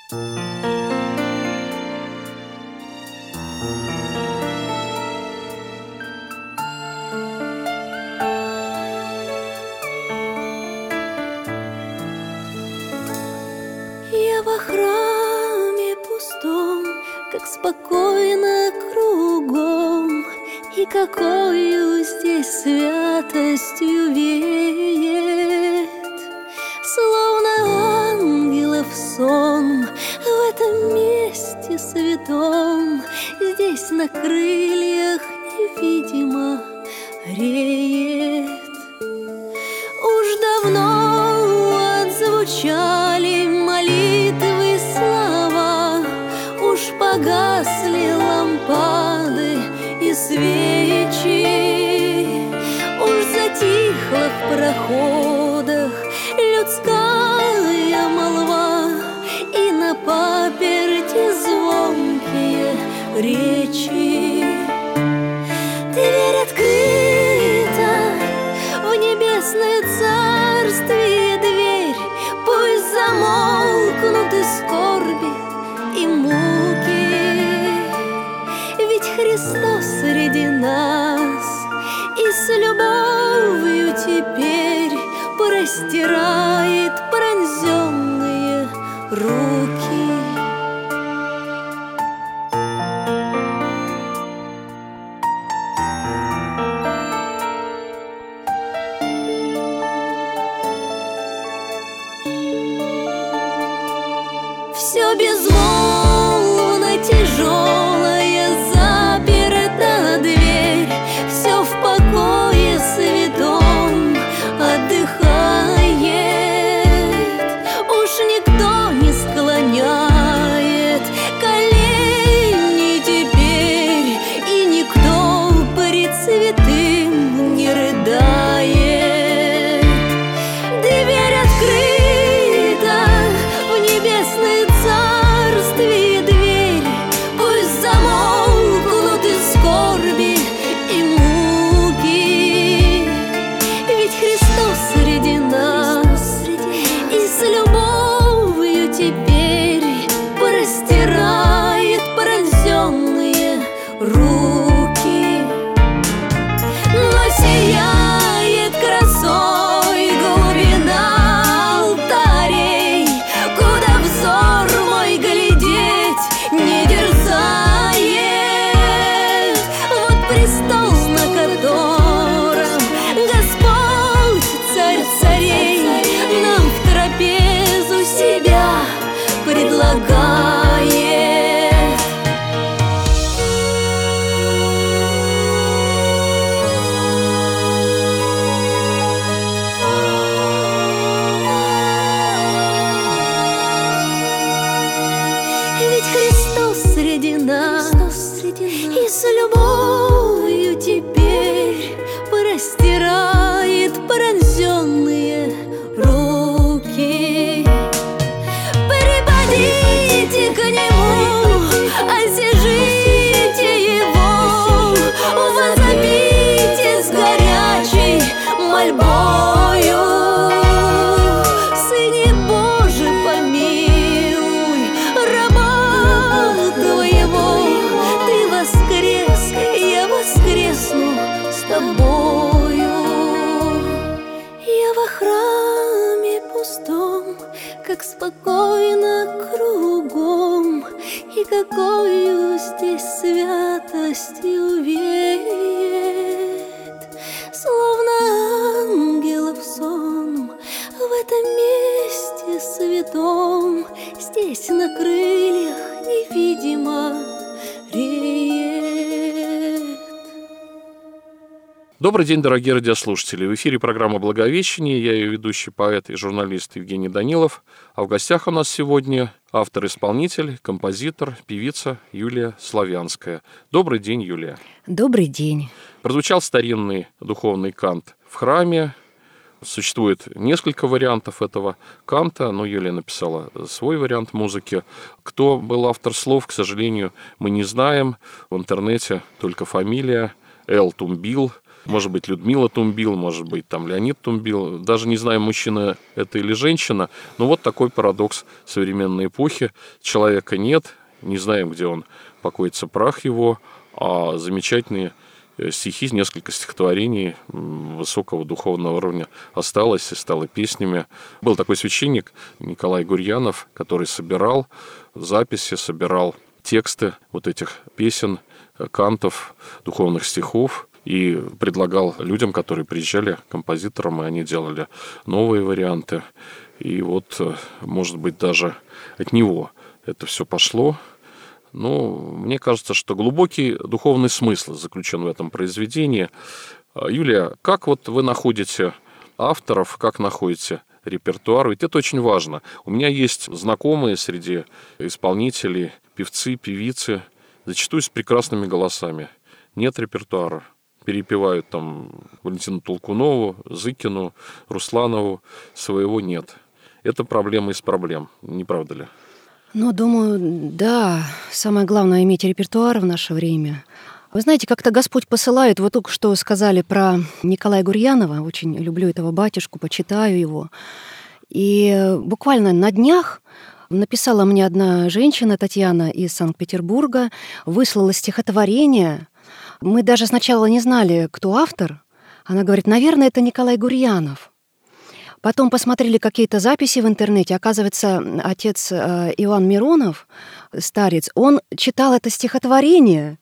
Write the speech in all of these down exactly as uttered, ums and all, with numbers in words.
Я во храме пустом, как спокойно кругом, и какою здесь святостью веет, словно ангелов сон в этом месте святом, здесь на крыльях невидимо реет. Уж давно отзвучали молитвы слова, уж погасли лампады и свечи, уж затихла в проходах людская молва, и на паперти звонкие речи. Дверь открыта в небесное царствие, дверь, пусть замолкнут и скорби, и муки, ведь Христос среди нас и с любовью теперь простирает пронзенные руки. Все безмолвно, тяжелая заперта дверь, все в покое святом отдыхает. Уж никто не склоняет колени теперь, и никто пред святым не рыдает. Дверь открыта в небесное царствие, дверь, пусть замолкнут и скорби, и муки, ведь Христос среди нас и с любовью теперь простирает пронзенные руки. Но сияет красой глубина алтарей, куда взор мой глядеть не дерзает. Вот престол, на котором Господь, царь царей, нам в трапезу себя предлагает. Ведь Христос среди нас и с любовью теперь простирает пронзенные руки. Припадите к Нему, осижите Его, возопите с горячей мольбою. Сыне Божий, помилуй раба Твоего, Ты воскрес, я воскресну с Тобою. Я во храме пустом, как спокойно кругом, и какою здесь святостью веет, словно ангелов сон в этом месте святом, здесь на крыльях невидимо реет. Добрый день, дорогие радиослушатели. В эфире программа «Благовещение». Я ее ведущий поэт и журналист Евгений Данилов. А в гостях у нас сегодня автор-исполнитель, композитор, певица Юлия Славянская. Добрый день, Юлия. Добрый день. Прозвучал старинный духовный кант в храме. Существует несколько вариантов этого канта, но Юлия написала свой вариант музыки. Кто был автор слов, к сожалению, мы не знаем. В интернете только фамилия Эл Тумбил. Может быть, Людмила Тумбил, может быть, там Леонид Тумбил. Даже не знаю, мужчина это или женщина. Но вот такой парадокс современной эпохи. Человека нет, не знаем, где он покоится прах его, а замечательные стихи, несколько стихотворений высокого духовного уровня осталось и стало песнями. Был такой священник Николай Гурьянов, который собирал записи, собирал тексты вот этих песен, кантов, духовных стихов и предлагал людям, которые приезжали, композиторам, и они делали новые варианты. И вот, может быть, даже от него это все пошло. Но мне кажется, что глубокий духовный смысл заключен в этом произведении. Юлия, как вот вы находите авторов, как находите репертуар? Ведь это очень важно. У меня есть знакомые среди исполнителей, певцы, певицы, зачастую с прекрасными голосами. Нет репертуара. Перепевают там Валентину Толкунову, Зыкину, Русланову. Своего нет. Это проблема из проблем, не правда ли? Ну, думаю, да, самое главное — иметь репертуар в наше время. Вы знаете, как-то Господь посылает, вот только что сказали про Николая Гурьянова, очень люблю этого батюшку, почитаю его. И буквально на днях написала мне одна женщина, Татьяна, из Санкт-Петербурга, выслала стихотворение. Мы даже сначала не знали, кто автор. Она говорит, наверное, это Николай Гурьянов. Потом посмотрели какие-то записи в интернете. Оказывается, отец Иван Миронов, старец, он читал это стихотворение.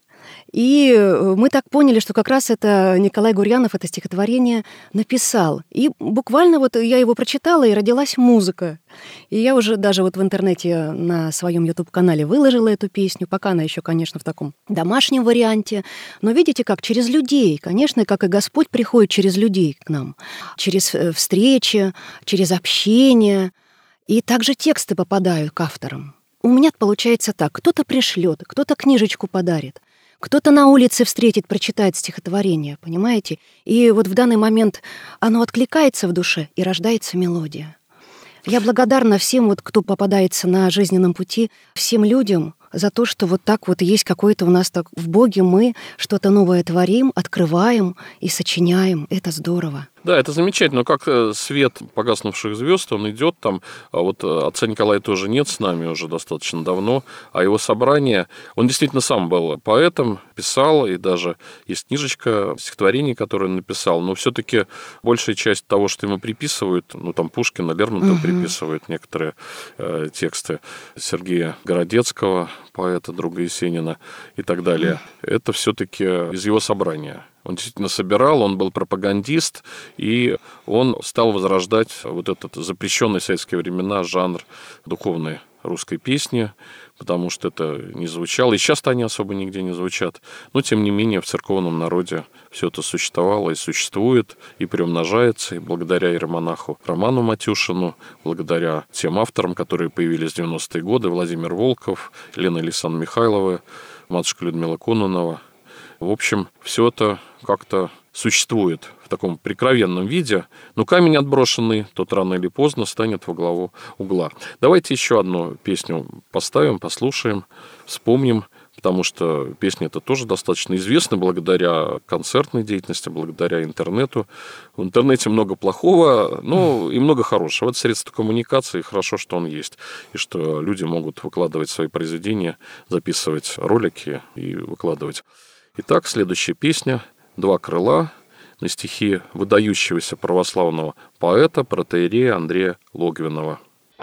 И мы так поняли, что как раз это Николай Гурьянов это стихотворение написал. И буквально вот я его прочитала, и родилась музыка. И я уже даже вот в интернете на своем YouTube-канале выложила эту песню. Пока она еще, конечно, в таком домашнем варианте. Но видите как? Через людей. Конечно, как и Господь приходит через людей к нам. Через встречи, через общение. И также тексты попадают к авторам. У меня получается так. Кто-то пришлет, кто-то книжечку подарит. Кто-то на улице встретит, прочитает стихотворение, понимаете? И вот в данный момент оно откликается в душе, и рождается мелодия. Я благодарна всем, вот, кто попадается на жизненном пути, всем людям за то, что вот так вот есть какое-то у нас так в Боге мы что-то новое творим, открываем и сочиняем. Это здорово. Да, это замечательно. Но как свет погаснувших звезд, он идет там. А вот отца Николая тоже нет с нами уже достаточно давно. А его собрание, он действительно сам был поэтом, писал, и даже есть книжечка стихотворений, которые он написал. Но все-таки большая часть того, что ему приписывают, ну там Пушкина, Лермонтова угу. приписывают некоторые э, тексты Сергея Городецкого, поэта, друга Есенина и так далее. Это все-таки из его собрания. Он действительно собирал, он был пропагандист, и он стал возрождать вот этот запрещенный в советские времена жанр духовной русской песни, потому что это не звучало. И сейчас-то они особо нигде не звучат. Но, тем не менее, в церковном народе все это существовало и существует, и приумножается. И благодаря иеромонаху Роману Матюшину, благодаря тем авторам, которые появились в девяностые годы, Владимир Волков, Лена Александровна Михайлова, матушка Людмила Кононова. В общем, все это как-то существует в таком прикровенном виде, но камень отброшенный, тот рано или поздно станет во главу угла. Давайте еще одну песню поставим, послушаем, вспомним, потому что песня эта тоже достаточно известна благодаря концертной деятельности, благодаря интернету. В интернете много плохого, но и много хорошего. Это средство коммуникации, хорошо, что он есть, и что люди могут выкладывать свои произведения, записывать ролики и выкладывать. Итак, следующая песня «Два крыла» на стихи выдающегося православного поэта, протоиерея Андрея Логвинова.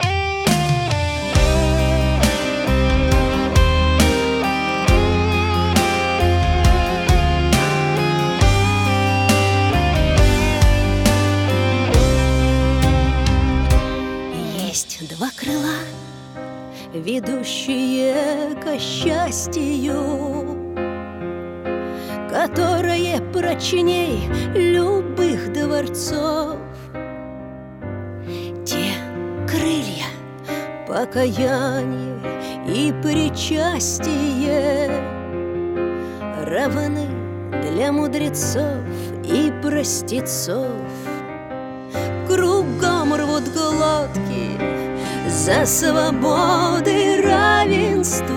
Есть два крыла, ведущие ко счастью, которое прочней любых дворцов. Те крылья покаяние и причастие равны для мудрецов и простецов. Кругом рвут глотки за свободы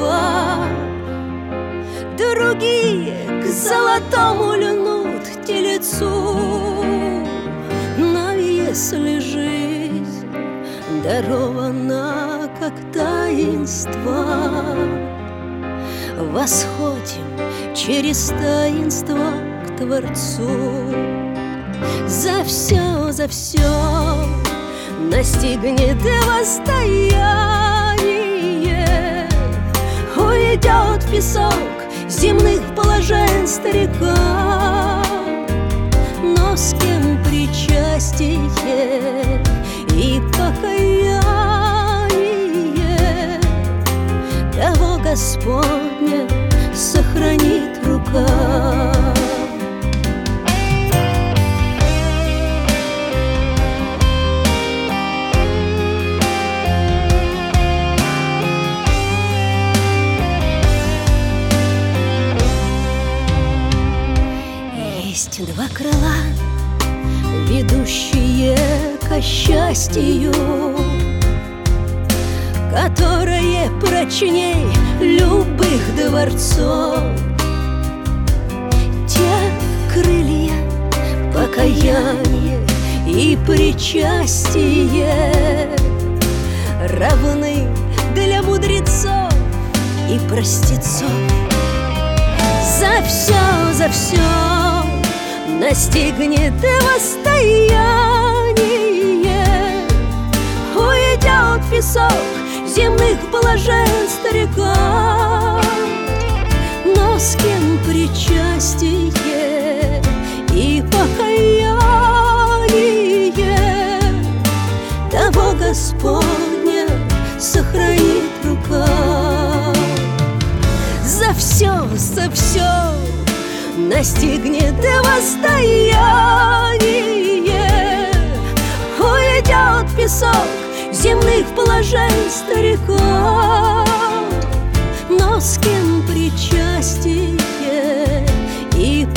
равенства, другие к золотому льнут теле мудрецу. Но если жизнь дарована как таинство, восходим через таинство к Творцу. За все, за все настигнет восстояние, уйдет в песок земных блаженств-река. Но с кем причастие и покаяние, того Господня сохранит рука. Есть два крыла, ведущие ко счастью, которое прочней любых дворцов. Те крылья покаяние и причастие равны для мудрецов и простецов. За все, за все настигнет восстояние, уйдет в песок земных блаженств-река. Но с кем причастие и покаяние, того Господня сохранит рука. За все, за все настигнет восстояние, уйдет в песок земных блаженств-река. Но с кем причастие и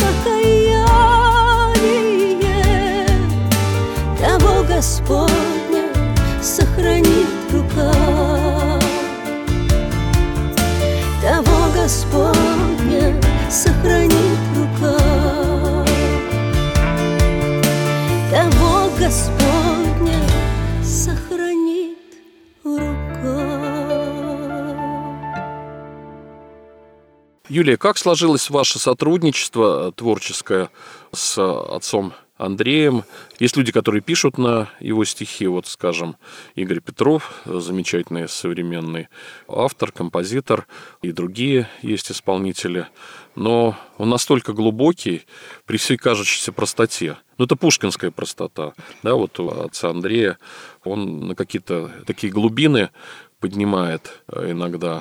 покаяние, того Господня сохранит рука. Того Господня сохранит рука. Того Господня сохранит рука. Юлия, как сложилось ваше сотрудничество творческое с отцом Андреем? Есть люди, которые пишут на его стихи, вот, скажем, Игорь Петров, замечательный современный автор, композитор, и другие есть исполнители. Но он настолько глубокий при всей кажущейся простоте. Ну, это пушкинская простота. Да, вот у отца Андрея он на какие-то такие глубины поднимает иногда.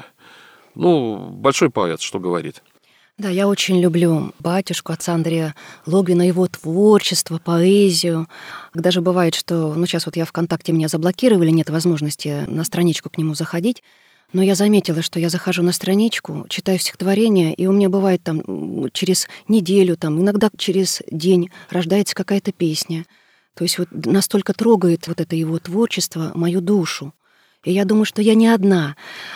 Ну, большой поэт, что говорить. Да, я очень люблю батюшку, отца Андрея Логвина, его творчество, поэзию. Даже бывает, что... Ну, сейчас вот я ВКонтакте, меня заблокировали, нет возможности на страничку к нему заходить. Но я заметила, что я захожу на страничку, читаю стихотворение, и у меня бывает там через неделю, там, иногда через день рождается какая-то песня. То есть вот настолько трогает вот это его творчество мою душу. И я думаю, что я не одна.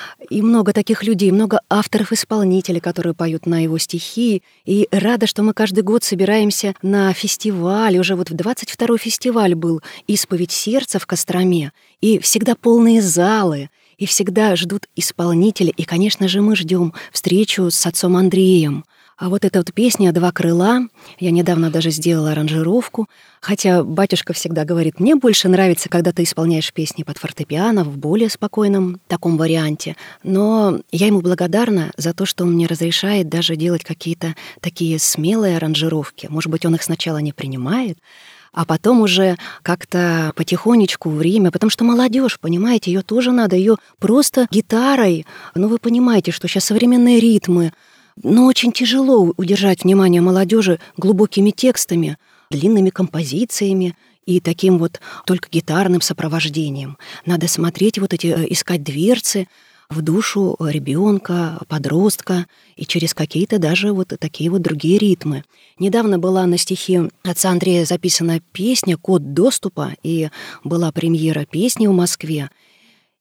И много таких людей, много авторов-исполнителей, которые поют на его стихи. И рада, что мы каждый год собираемся на фестиваль. Уже вот в двадцать второй фестиваль был «Исповедь сердца» в Костроме. И всегда полные залы. И всегда ждут исполнители. И, конечно же, мы ждем встречу с отцом Андреем. А вот эта вот песня «Два крыла», я недавно даже сделала аранжировку, хотя батюшка всегда говорит, мне больше нравится, когда ты исполняешь песни под фортепиано в более спокойном таком варианте. Но я ему благодарна за то, что он мне разрешает даже делать какие-то такие смелые аранжировки. Может быть, он их сначала не принимает, а потом уже как-то потихонечку время, потому что молодежь, понимаете, ее тоже надо, ее просто гитарой. Ну, вы понимаете, что сейчас современные ритмы, но очень тяжело удержать внимание молодежи глубокими текстами, длинными композициями и таким вот только гитарным сопровождением. Надо смотреть вот эти, искать дверцы в душу ребенка, подростка и через какие-то даже вот такие вот другие ритмы. Недавно была на стихи отца Андрея записана песня «Код доступа», и была премьера песни в Москве.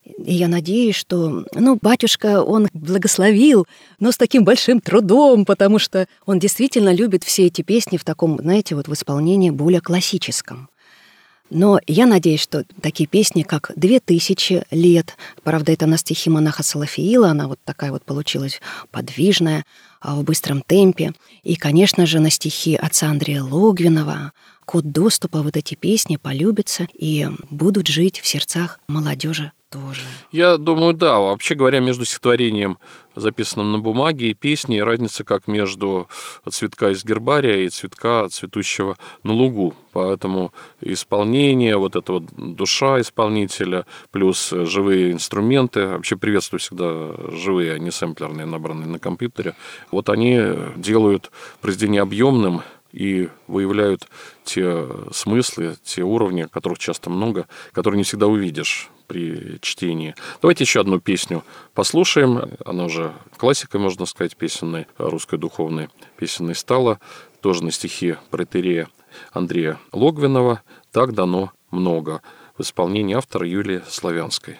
И я надеюсь, что, ну, батюшка, он благословил, но с таким большим трудом, потому что он действительно любит все эти песни в таком, знаете, вот в исполнении более классическом. Но я надеюсь, что такие песни, как «Две тысячи лет», правда, это на стихи монаха Салафиила, она вот такая вот получилась подвижная, в быстром темпе, и, конечно же, на стихи отца Андрея Логвинова, «Код доступа», вот эти песни полюбятся и будут жить в сердцах молодежи тоже. Я думаю, да. Вообще говоря, между стихотворением, записанным на бумаге, и песней, разница как между цветка из гербария и цветка, цветущего на лугу. Поэтому исполнение, вот эта вот душа исполнителя, плюс живые инструменты, вообще приветствую всегда живые, а не сэмплерные, набранные на компьютере, вот они делают произведение объемным и выявляют те смыслы, те уровни, которых часто много, которые не всегда увидишь при чтении. Давайте еще одну песню послушаем. Она уже классикой, можно сказать, песенной, русской духовной песенной стала. Тоже на стихи протоиерея Андрея Логвинова «Так дано много» в исполнении автора Юлии Славянской.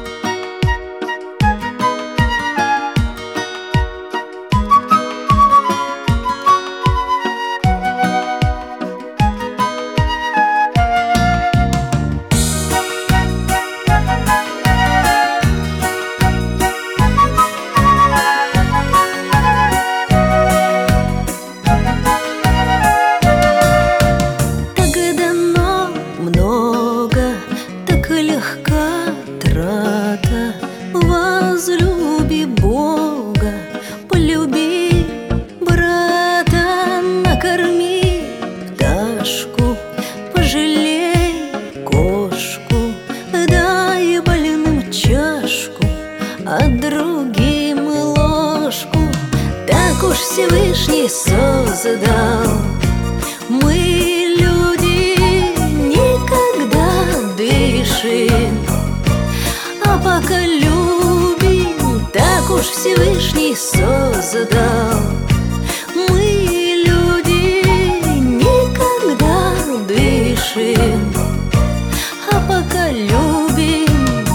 Всевышний создал. Мы, люди, никогда дышим, а пока любим, так уж Всевышний создал. Мы, люди, никогда дышим, а пока любим.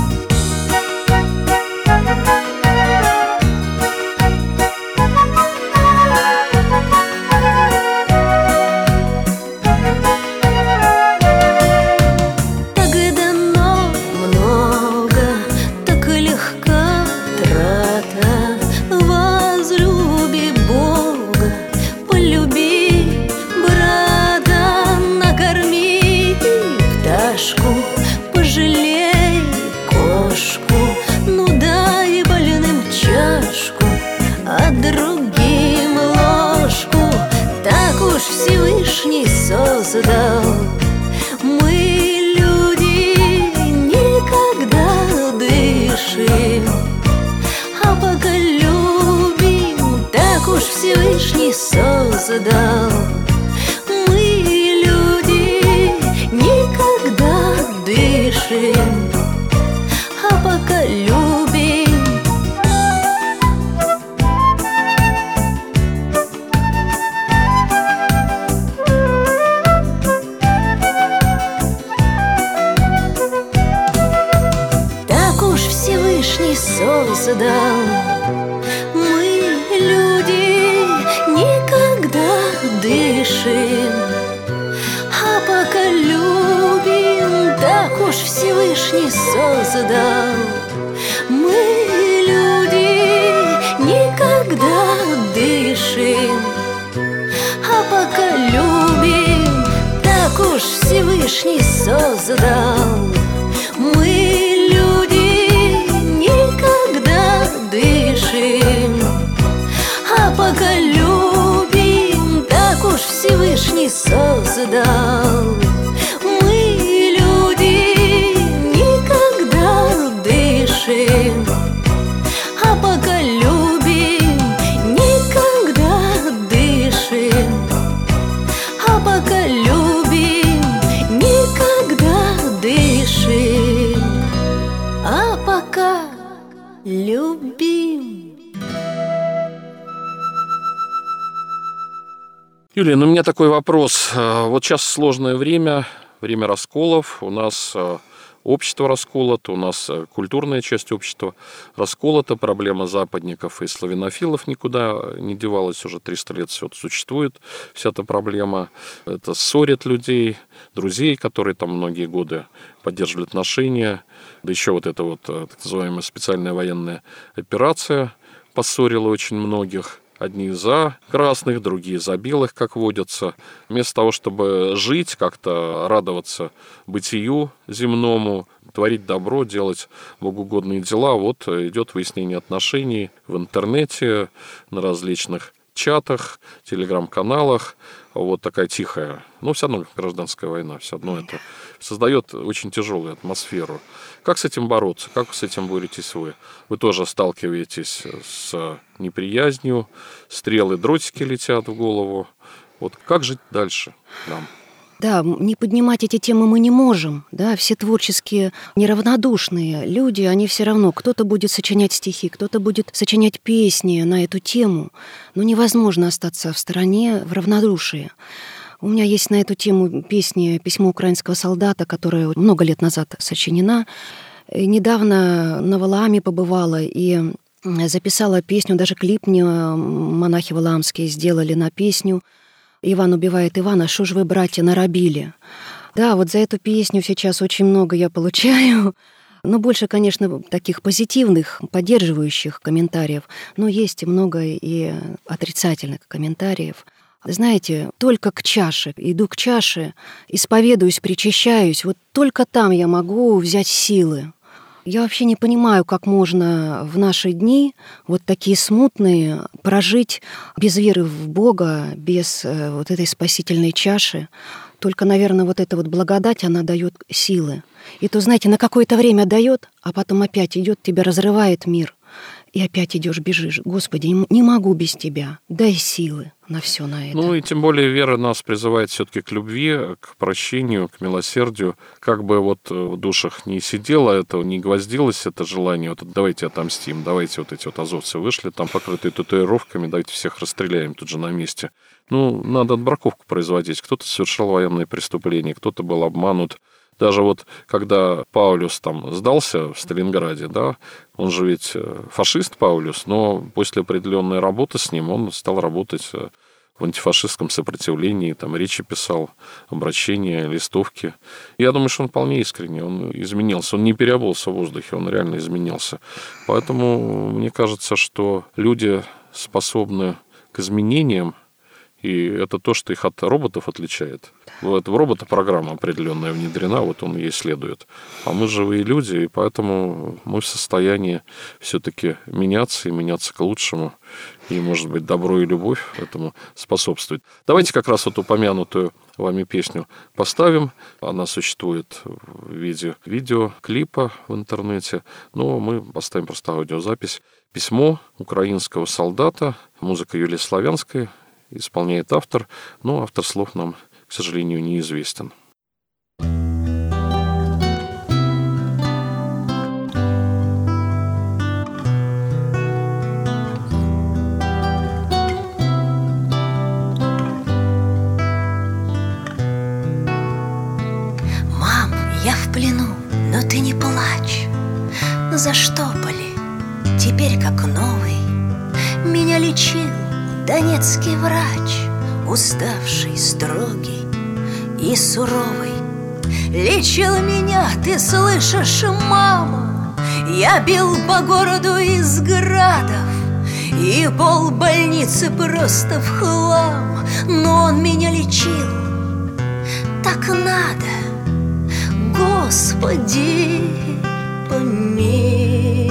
Создал. Мы, люди, никогда дышим, а пока любим, так уж Всевышний создал. Мы, люди, никогда дышим, а пока любим. Создал. Мы, люди, никогда дышим, а пока любим, так уж Всевышний создал. Мы, люди, никогда дышим, а пока любим, так уж Всевышний создал. Мы, люди, никогда дышим, а пока любим, так уж Всевышний создал. Мы, люди, никогда дышим, а пока любим, никогда дышим, а пока любим, никогда дышим, а пока любим. Юлия, ну у меня такой вопрос. Вот сейчас сложное время, время расколов. У нас общество расколото, у нас культурная часть общества расколота, проблема западников и славянофилов никуда не девалась, уже триста лет все это существует, вся эта проблема. Это ссорит людей, друзей, которые там многие годы поддерживали отношения. Да еще вот эта вот так называемая специальная военная операция поссорила очень многих. Одни за красных, другие за белых, как водится. Вместо того, чтобы жить, как-то радоваться бытию земному, творить добро, делать богоугодные дела, вот идет выяснение отношений в интернете, на различных чатах, телеграм-каналах. Вот такая тихая, но все равно гражданская война, все равно это создает очень тяжелую атмосферу. Как с этим бороться? Как с этим боретесь вы? Вы тоже сталкиваетесь с неприязнью, стрелы, дротики летят в голову. Вот как жить дальше нам? Да, не поднимать эти темы мы не можем, да, все творческие неравнодушные люди, они все равно, кто-то будет сочинять стихи, кто-то будет сочинять песни на эту тему, но невозможно остаться в стороне в равнодушии. У меня есть на эту тему песня «Письмо украинского солдата», которая много лет назад сочинена. И недавно на Валааме побывала и записала песню, даже клип мне монахи валаамские сделали на песню «Иван убивает Ивана, шо ж вы, братья, наробили». Да, вот за эту песню сейчас очень много я получаю, но больше, конечно, таких позитивных, поддерживающих комментариев, но есть и много и отрицательных комментариев. Знаете, только к чаше, иду к чаше, исповедуюсь, причащаюсь, вот только там я могу взять силы. Я вообще не понимаю, как можно в наши дни вот такие смутные прожить без веры в Бога, без э, вот этой спасительной чаши. Только, наверное, вот эта вот благодать, она дает силы. И то, знаете, на какое-то время дает, а потом опять идет, тебя разрывает мир. И опять идешь, бежишь. Господи, не могу без тебя. Дай силы на все на это. Ну и тем более вера нас призывает все-таки к любви, к прощению, к милосердию. Как бы вот в душах не сидело это, не гвоздилось это желание, вот давайте отомстим, давайте вот эти вот азовцы вышли, там покрытые татуировками, давайте всех расстреляем тут же на месте. Ну, надо отбраковку производить. Кто-то совершал военные преступления, кто-то был обманут. Даже вот когда Паулюс там сдался в Сталинграде, да, он же ведь фашист Паулюс, но после определенной работы с ним он стал работать в антифашистском сопротивлении, там речи писал, обращения, листовки. Я думаю, что он вполне искренне, он изменился, он не переобулся в воздухе, он реально изменился. Поэтому мне кажется, что люди способны к изменениям, и это то, что их от роботов отличает. Вот в робота программа определенная внедрена, вот он ей следует. А мы живые люди, и поэтому мы в состоянии все-таки меняться и меняться к лучшему. И, может быть, добро и любовь этому способствует. Давайте как раз вот упомянутую вами песню поставим. Она существует в виде видеоклипа в интернете. Но мы поставим просто аудиозапись. «Письмо украинского солдата». Музыка Юлии Славянской. Исполняет автор, но автор слов нам, к сожалению, неизвестен. Мам, я в плену, но ты не плачь. Заштопали, теперь как новый. Меня лечил донецкий врач, уставший, строгий и суровый. Лечил меня, ты слышишь, мама? Я бил по городу из градов, и пол больницы просто в хлам. Но он меня лечил, так надо. Господи, помилуй.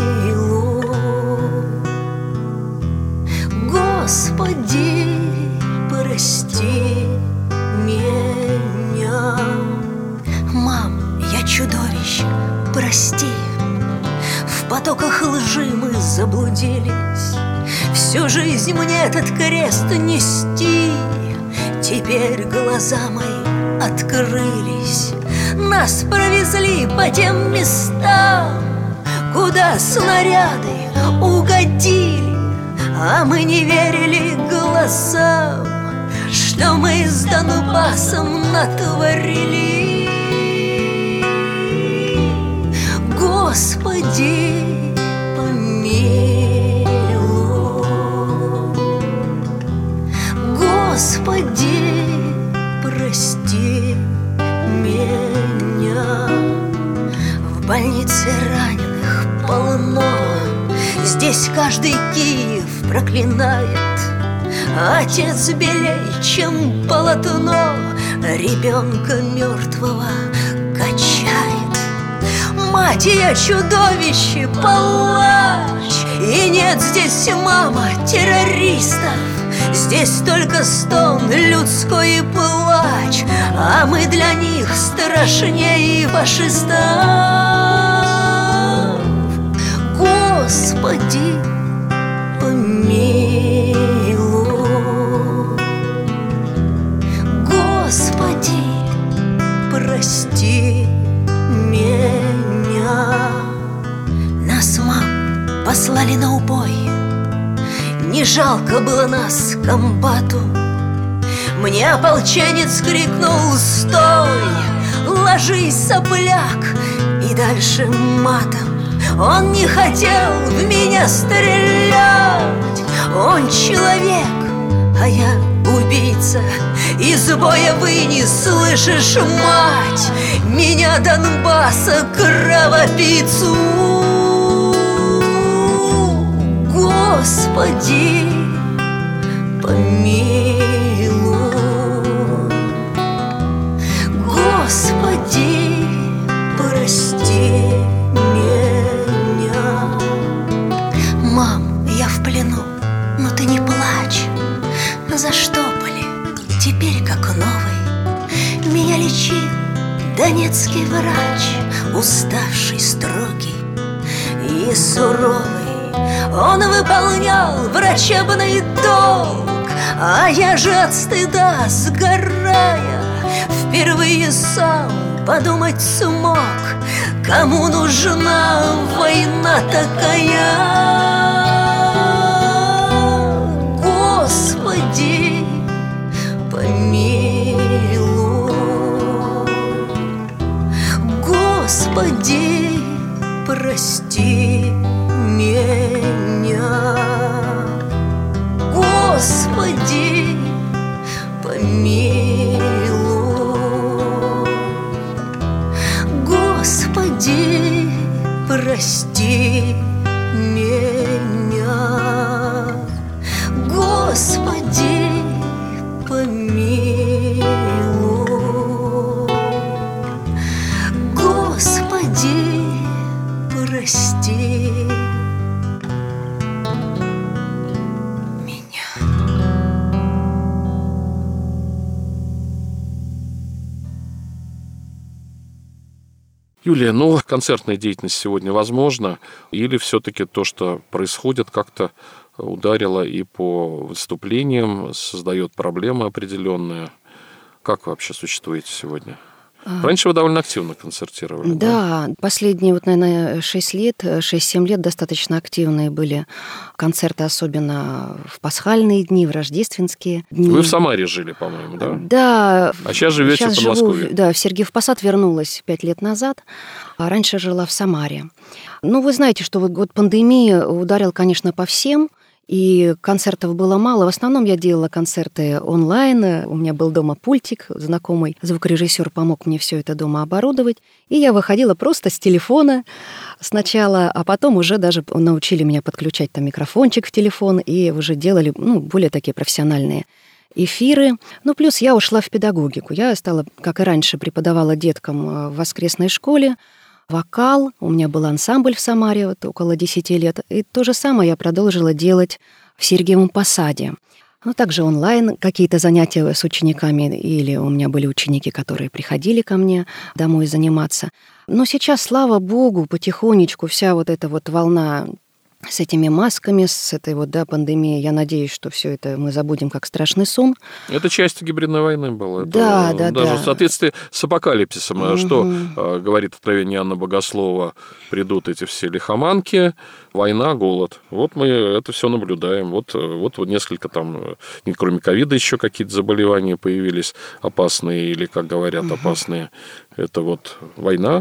Господи, прости меня. Мам, я чудовищ, прости. В потоках лжи мы заблудились. Всю жизнь мне этот крест нести. Теперь глаза мои открылись. Нас провезли по тем местам, куда снаряды угодили. А мы не верили глазам, что мы с Донбассом натворили. Господи, помилуй. Господи, прости меня. В больнице раненых полно, здесь каждый Киев проклинает. Отец белей, чем полотно, ребенка мертвого качает. Мать, я чудовище, палач, и нет здесь, мама, террористов. Здесь только стон людской и плач, а мы для них страшнее фашистов. Господи, помилуй. Господи, прости меня. Нас, мам, послали на убой. Не жалко было нас комбату. Мне ополченец крикнул: стой, ложись, сопляк. И дальше матом. Он не хотел в меня стрелять. Он человек, а я убийца. Из боя вы не слышишь, мать, меня, Донбасса, кровопийцу. Господи, помилуй. Господи, прости меня. Мам, я в плену, но ты не плачь. Заштопали, теперь как новый. Меня лечил донецкий врач, уставший, строгий и суровый. Он выполнял врачебный долг, а я же от стыда сгорая впервые сам подумать смог, кому нужна война такая. Господи, помилуй. Господи, прости меня. Господи, помилуй. Господи, прости меня. Господи, помилуй. Господи, прости меня. Юлия, ну, концертная деятельность сегодня возможна? Или все-таки то, что происходит, как-то ударило и по выступлениям, создает проблемы определенные? Как вы вообще существуете сегодня? Раньше вы довольно активно концертировали. Да, да? Последние, вот, наверное, шесть лет, шесть-семь лет достаточно активные были концерты, особенно в пасхальные дни, в рождественские дни. Вы в Самаре жили, по-моему, да? Да. А сейчас живете в Подмосковье? Живу, да, в Сергиев Посад вернулась пять лет назад, а раньше жила в Самаре. Ну, вы знаете, что вот пандемия ударила, конечно, по всем, и концертов было мало. В основном я делала концерты онлайн. У меня был дома пультик, знакомый звукорежиссер помог мне все это дома оборудовать. И я выходила просто с телефона сначала, а потом уже даже научили меня подключать там микрофончик в телефон, и уже делали, ну, более такие профессиональные эфиры. Ну, плюс я ушла в педагогику. Я стала, как и раньше, преподавала деткам в воскресной школе вокал. У меня был ансамбль в Самаре вот, около десяти лет. И то же самое я продолжила делать в Сергиевом Посаде. Ну, также онлайн какие-то занятия с учениками. Или у меня были ученики, которые приходили ко мне домой заниматься. Но сейчас, слава богу, потихонечку вся вот эта вот волна с этими масками, с этой вот, да, пандемией, я надеюсь, что все это мы забудем как страшный сон. Это часть гибридной войны была. Да, это да, даже да. в соответствии с апокалипсисом, угу. Что э, говорит откровение Анны Богослова, придут эти все лихоманки, война, голод. Вот мы это все наблюдаем. Вот, вот, вот несколько там, кроме ковида, еще какие-то заболевания появились опасные, или, как говорят, угу. опасные. Это вот война,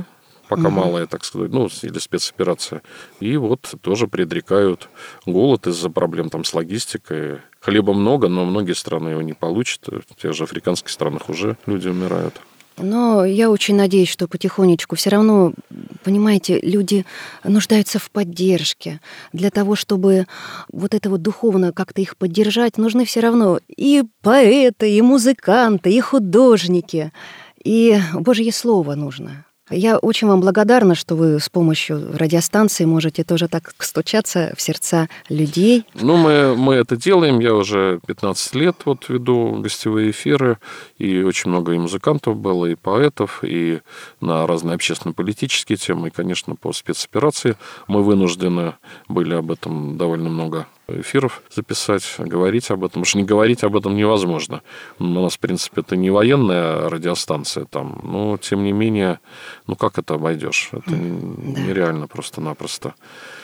пока Мгм. малая, так сказать, ну, или спецоперация. И вот тоже предрекают голод из-за проблем там с логистикой. Хлеба много, но многие страны его не получат. В тех же африканских странах уже люди умирают. Но я очень надеюсь, что потихонечку все равно, понимаете, люди нуждаются в поддержке. Для того, чтобы вот это вот духовно как-то их поддержать, нужны все равно и поэты, и музыканты, и художники, и Божье Слово нужно. Я очень вам благодарна, что вы с помощью радиостанции можете тоже так стучаться в сердца людей. Ну, мы, мы это делаем. Я уже пятнадцать лет вот веду гостевые эфиры, и очень много и музыкантов было, и поэтов, и на разные общественно-политические темы, и, конечно, по спецоперации. Мы вынуждены были об этом довольно много эфиров записать, говорить об этом, потому что не говорить об этом невозможно. У нас, в принципе, это не военная радиостанция там, но, тем не менее, ну, как это обойдешь? Это Да. нереально просто-напросто.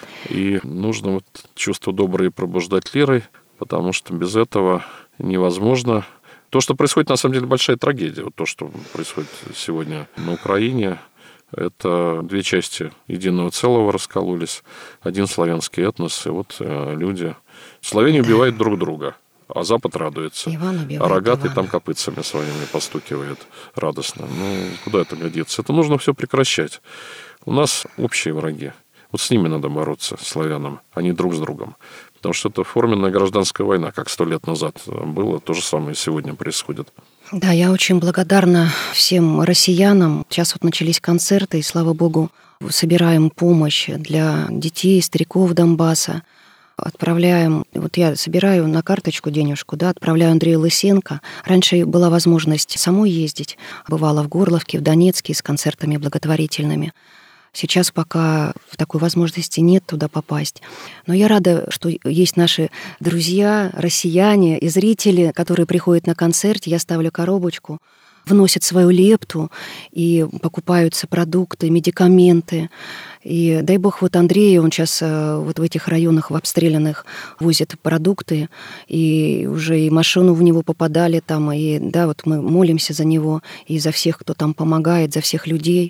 И нужно вот чувство доброе пробуждать лирой, потому что без этого невозможно. То, что происходит, на самом деле, большая трагедия. Вот то, что происходит сегодня на Украине, это две части единого целого раскололись. Один славянский этнос, и вот э, люди... Славяне убивают друг друга, а Запад радуется. Иван убивает А рогатый Ивана. там копытцами своими постукивает радостно. Ну, куда это годится? Это нужно все прекращать. У нас общие враги. Вот с ними надо бороться, славянам, а не друг с другом. Потому что это форменная гражданская война, как сто лет назад было. То же самое сегодня происходит. Да, я очень благодарна всем россиянам. Сейчас вот начались концерты, и, слава богу, собираем помощь для детей, стариков Донбасса. Отправляем, вот я собираю на карточку денежку, да, отправляю Андрею Лысенко. Раньше была возможность самой ездить. Бывала в Горловке, в Донецке с концертами благотворительными. Сейчас пока такой возможности нет туда попасть. Но я рада, что есть наши друзья, россияне и зрители, которые приходят на концерт. Я ставлю коробочку, вносят свою лепту и покупаются продукты, медикаменты. И дай бог, вот Андрей, он сейчас вот в этих районах в обстрелянных возит продукты, и уже и машину в него попадали там, и да, вот мы молимся за него и за всех, кто там помогает, за всех людей.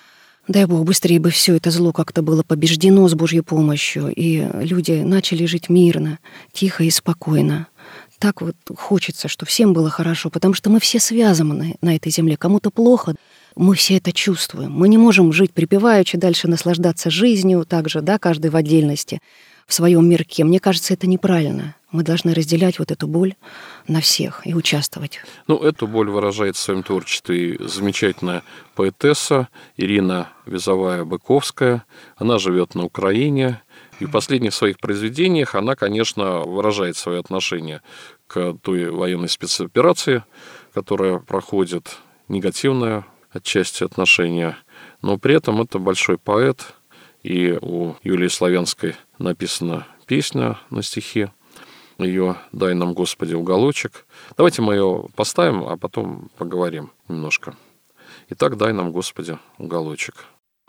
Дай Бог, быстрее бы все это зло как-то было побеждено с Божьей помощью, и люди начали жить мирно, тихо и спокойно. Так вот хочется, чтобы всем было хорошо, потому что мы все связаны на этой земле. Кому-то плохо, мы все это чувствуем. Мы не можем жить припеваючи, дальше наслаждаться жизнью, также, да, каждый в отдельности, в своем мирке. Мне кажется, это неправильно. Мы должны разделять вот эту боль на всех и участвовать. Ну, эту боль выражает в своем творчестве замечательная поэтесса Ирина Вязовая-Быковская. Она живет на Украине. И в последних своих произведениях она, конечно, выражает свое отношение к той военной спецоперации, которая проходит, негативное отчасти отношение. Но при этом это большой поэт. И у Юлии Славянской написана песня на стихи ее «Дай нам, Господи, уголочек». Давайте мы ее поставим, а потом поговорим немножко. Итак, «Дай нам, Господи, уголочек».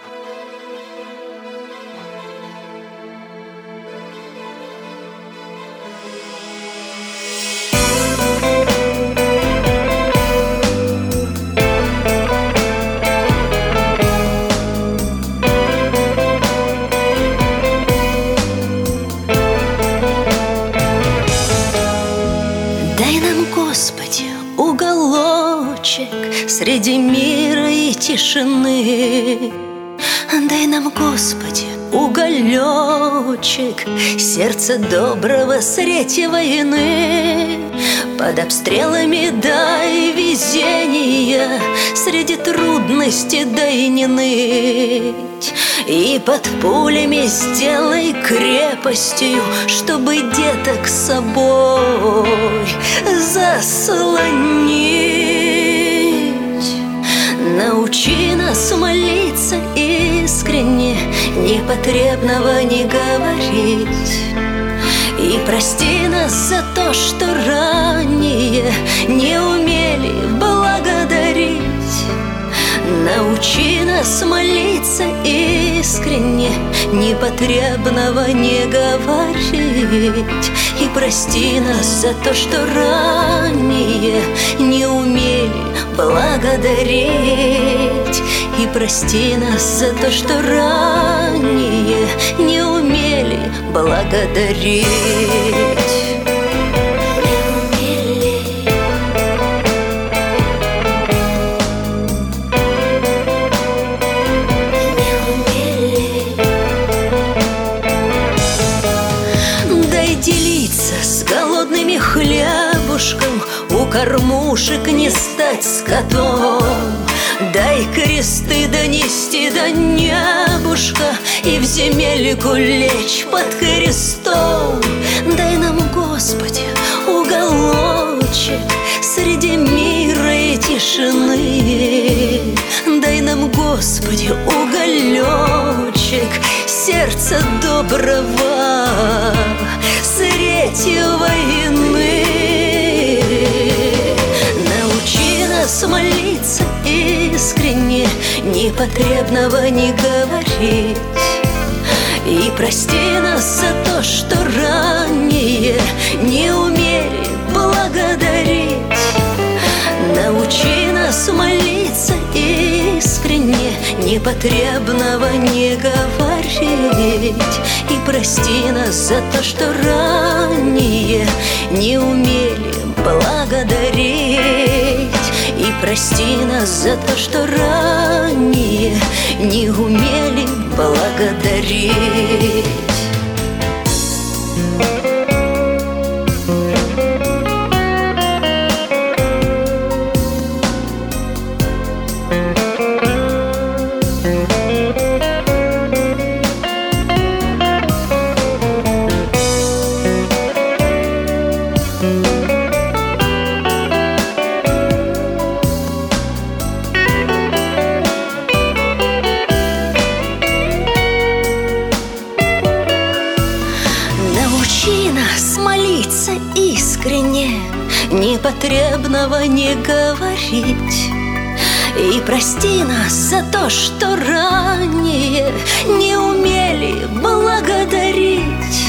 Среди мира и тишины. Дай нам, Господи, уголечек сердца доброго средь войны. Под обстрелами дай везения, среди трудностей дай не ныть. И под пулями сделай крепостью, чтобы деток с собой заслонить. Научи нас молиться искренне, непотребного не говорить. И прости нас за то, что ранее не умели благодарить. Научи нас молиться искренне, непотребного не говорить. И прости нас за то, что ранее не умели благодарить. И прости нас за то, что ранее не умели благодарить. Хлебушком у кормушек не стать скотом. Дай кресты донести до небушка и в земельку лечь под крестом. Дай нам, Господи, уголочек среди мира и тишины. Дай нам, Господи, уголечек сердца доброго средь войны. Научи нас молиться искренне, непотребного не говорить. И прости нас за то, что ранее не умели благодарить. Научи нас молиться искренне, непотребного не говорить. И прости нас за то, что ранее не умели благодарить. И прости нас за то, что ранее не умели благодарить. Непотребного не говорить. И прости нас за то, что ранее не умели благодарить.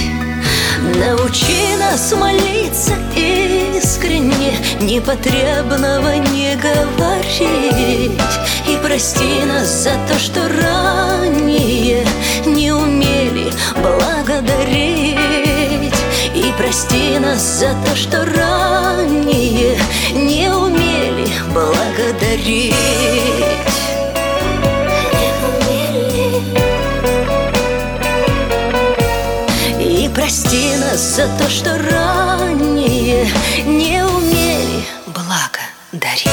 Научи нас молиться искренне, непотребного не говорить. И прости нас за то, что ранее не умели благодарить. И прости нас за то, что ранее не умели благодарить. И прости нас за то, что ранее не умели благодарить.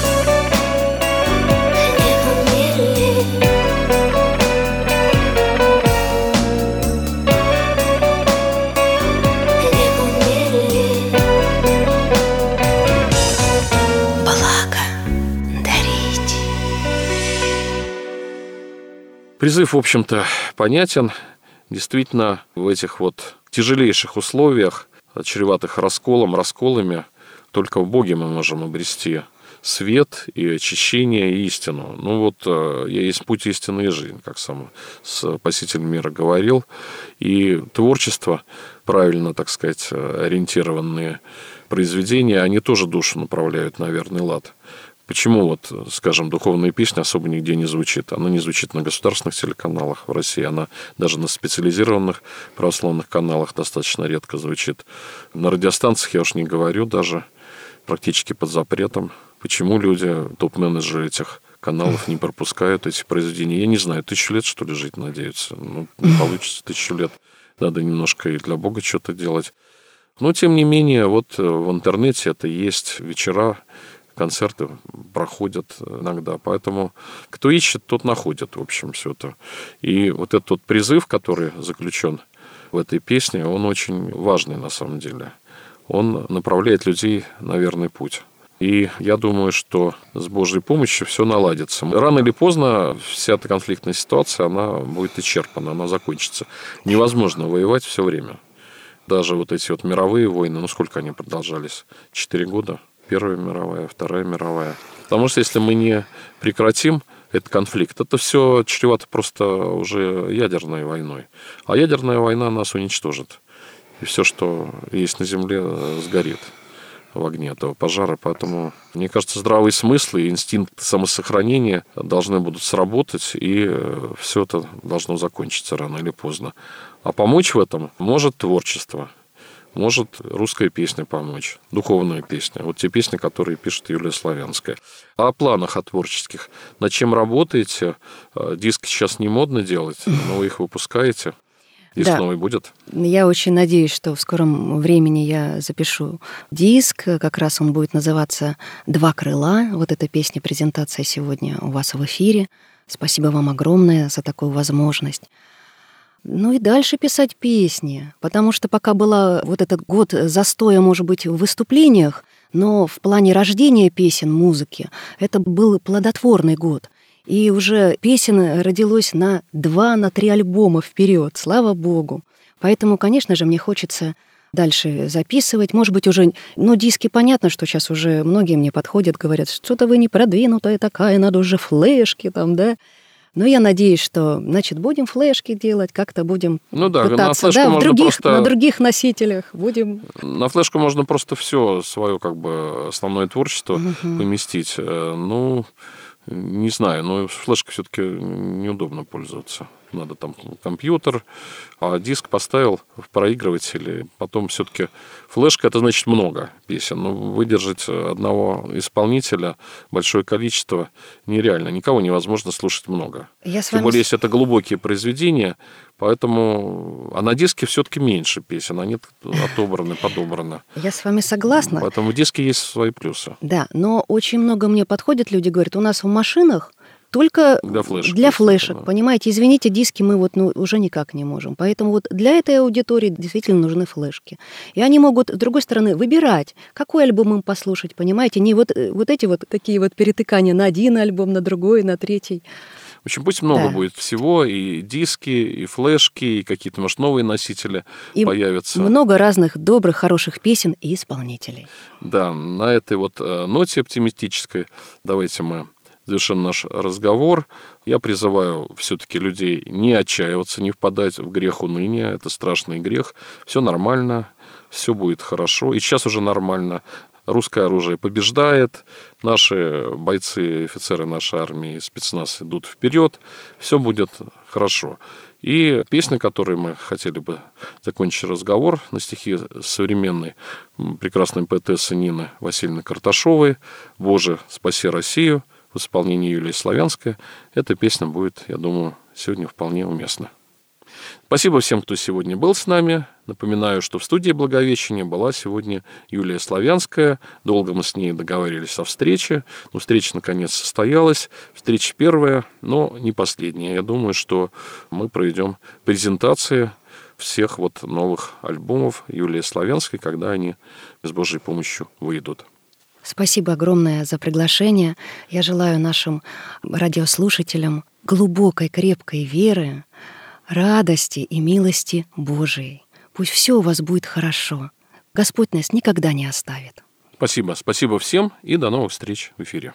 Призыв, в общем-то, понятен. Действительно, в этих вот тяжелейших условиях, чреватых расколом, расколами, только в Боге мы можем обрести свет и очищение, и истину. Ну вот, я есть путь, истины и жизнь, как сам Спаситель мира говорил. И творчество, правильно, так сказать, ориентированные произведения, они тоже душу направляют на верный лад. Почему, вот, скажем, духовная песня особо нигде не звучит? Она не звучит на государственных телеканалах в России, она даже на специализированных православных каналах достаточно редко звучит. На радиостанциях, я уж не говорю, даже практически под запретом. Почему люди, топ-менеджеры этих каналов не пропускают эти произведения? Я не знаю, тысячу лет, что ли, жить надеются? Ну, не получится тысячу лет. Надо немножко и для Бога что-то делать. Но, тем не менее, вот в интернете это есть вечера, концерты проходят иногда. Поэтому кто ищет, тот находит, в общем, все это. И вот этот вот призыв, который заключен в этой песне, он очень важный на самом деле. Он направляет людей на верный путь. И я думаю, что с Божьей помощью все наладится. Рано или поздно вся эта конфликтная ситуация, она будет исчерпана, она закончится. Невозможно воевать все время. Даже вот эти вот мировые войны, ну сколько они продолжались? Четыре года. Первая мировая, Вторая мировая. Потому что если мы не прекратим этот конфликт, это все чревато просто уже ядерной войной. А ядерная война нас уничтожит. И все, что есть на Земле, сгорит. в огне этого пожара. Поэтому, мне кажется, здравый смысл и инстинкт самосохранения должны будут сработать, и все это должно закончиться рано или поздно. А помочь в этом может творчество. Может русская песня помочь, духовная песня. Вот те песни, которые пишет Юлия Славянская. А о планах о творческих. Над чем работаете? Диски сейчас не модно делать, но вы их выпускаете. Диск да. новый будет? Я очень надеюсь, что в скором времени я запишу диск. Как раз он будет называться «Два крыла». Вот эта песня, презентация сегодня у вас в эфире. Спасибо вам огромное за такую возможность. Ну и дальше писать песни, потому что пока была вот этот год застоя, может быть, в выступлениях, но в плане рождения песен, музыки, это был плодотворный год. И уже песен родилось на два, на три альбома вперед, слава богу. Поэтому, конечно же, мне хочется дальше записывать. Может быть, уже, ну, диски, понятно, что сейчас уже многие мне подходят, говорят, что-то вы не продвинутая такая, надо уже флешки там, да. Но я надеюсь, что, значит, будем флешки делать, как-то будем ну да, пытаться. На да, в других, просто... на других носителях будем. На флешку можно просто все свое, как бы, основное творчество угу. поместить. Ну, не знаю, но флешкой все-таки неудобно пользоваться. Надо там компьютер, а диск поставил в проигрыватель. Потом все-таки флешка — это значит много песен. Но выдержать одного исполнителя большое количество нереально. Никого невозможно слушать много. Я Тем вами... более, если это глубокие произведения. Поэтому... А на диске все-таки меньше песен. Они отобраны, подобраны. Я с вами согласна. Поэтому в диске есть свои плюсы. Да, но очень много мне подходят люди, говорят, у нас в машинах только для флешек, для флешек, да. Понимаете, извините, диски мы вот ну, уже никак не можем. Поэтому вот для этой аудитории действительно нужны флешки. И они могут, с другой стороны, выбирать, какой альбом им послушать, понимаете, не вот, вот эти вот такие вот перетыкания на один альбом, на другой, на третий. В общем, пусть много да. будет всего, и диски, и флешки, и какие-то, может, новые носители и появятся. Много разных добрых, хороших песен и исполнителей. Да, на этой вот ноте оптимистической давайте мы завершим наш разговор. Я призываю все-таки людей не отчаиваться, не впадать в грех уныния. Это страшный грех. Все нормально, все будет хорошо. И сейчас уже нормально. Русское оружие побеждает. Наши бойцы, офицеры нашей армии, спецназ идут вперед. Все будет хорошо. И песня, которой мы хотели бы закончить разговор, на стихи современной прекрасной поэтессы Нины Васильевны Карташовой «Боже, спаси Россию», в исполнении Юлии Славянской. Эта песня будет, я думаю, сегодня вполне уместна. Спасибо всем, кто сегодня был с нами. Напоминаю, что в студии Благовещения была сегодня Юлия Славянская. Долго мы с ней договаривались о встрече. Но встреча, наконец, состоялась. Встреча первая, но не последняя. Я думаю, что мы проведем презентации всех вот новых альбомов Юлии Славянской, когда они с Божьей помощью выйдут. Спасибо огромное за приглашение. Я желаю нашим радиослушателям глубокой, крепкой веры, радости и милости Божией. Пусть все у вас будет хорошо. Господь нас никогда не оставит. Спасибо. Спасибо всем и до новых встреч в эфире.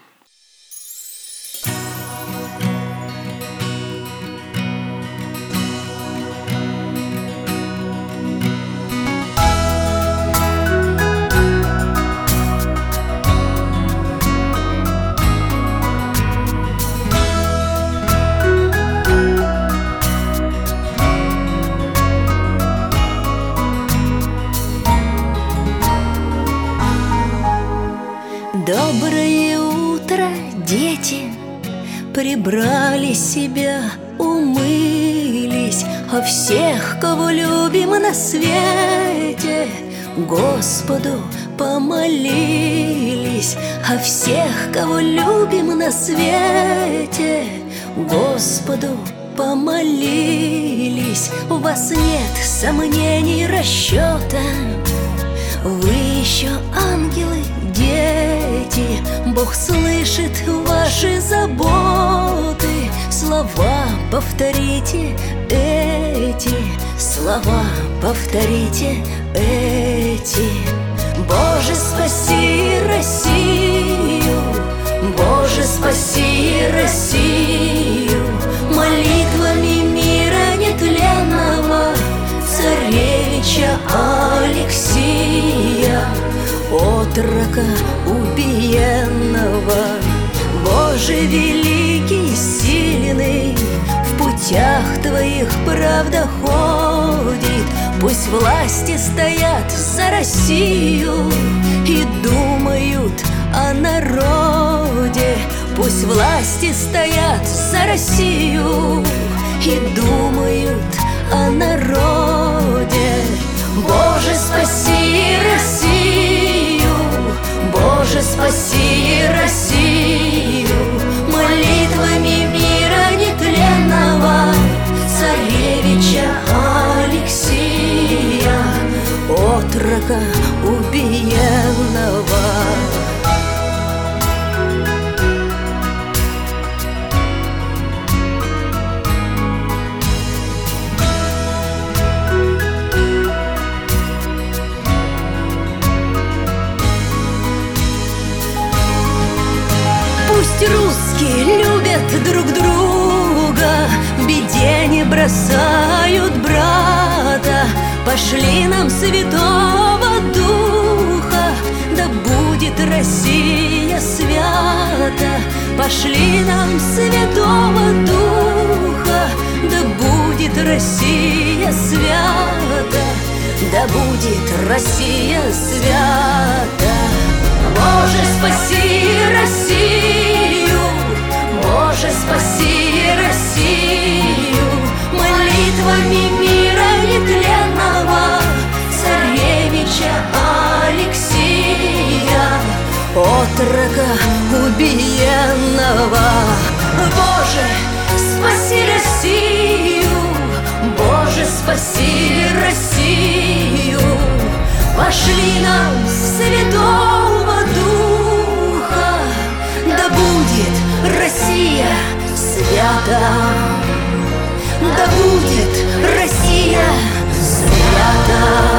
Доброе утро, дети, прибрали себя, умылись, о всех, кого любим на свете, Господу помолились, о всех, кого любим на свете, Господу помолились. У вас нет сомнений, расчета, вы еще ангелы, дети. Бог слышит ваши заботы. Слова повторите эти, слова повторите эти. Боже, спаси Россию, Боже, спаси Россию. Молитвами мира нетленного царевича Алексия. От отрока убиенного. Боже великий, сильный, в путях Твоих правда ходит. Пусть власти стоят за Россию и думают о народе. Пусть власти стоят за Россию и думают о народе. Боже, спаси Россию, Боже, спаси Россию, молитвами мира нетленного царевича Алексия, отрока убиенного. Пусть русские любят друг друга, в беде не бросают брата. Пошли нам Святого Духа, да будет Россия свята. Пошли нам Святого Духа, да будет Россия свята. Да будет Россия свята. Боже, спаси Россию, Боже, спаси Россию, молитвами мира нетленного царевича Алексия, отрока убиенного. Боже, спаси Россию, Боже, спаси Россию, пошли нам Святого Духа, да будет Россия свята, да будет Россия свята.